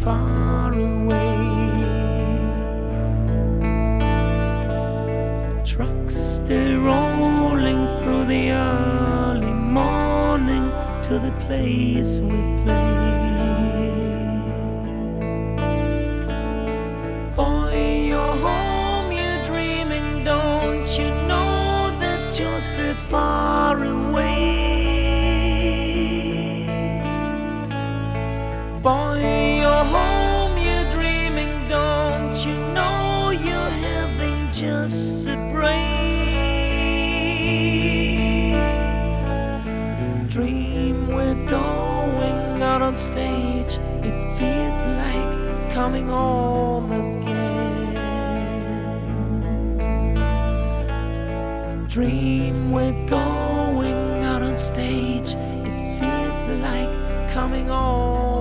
far away. Trucks still rolling through the early morning to the place we play. Boy, you're home, you're dreaming, don't you know that you're still far away? Boy, you're home, you're dreaming, don't you know you're having just a break? Dream we're going out on stage, it feels like coming home again. Dream we're going out on stage, it feels like coming home.